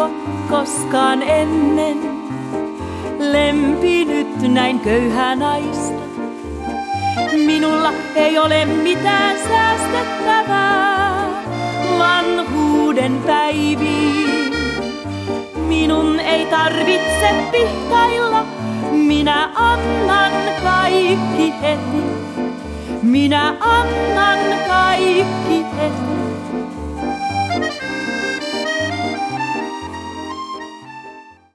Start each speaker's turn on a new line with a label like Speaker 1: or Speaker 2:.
Speaker 1: Oletko koskaan ennen lempinyt näin köyhää naista? Minulla ei ole mitään säästettävää vanhuuden päiviin. Minun ei tarvitse pihtailla, minä annan kaikki heti. Minä annan kaikki heti.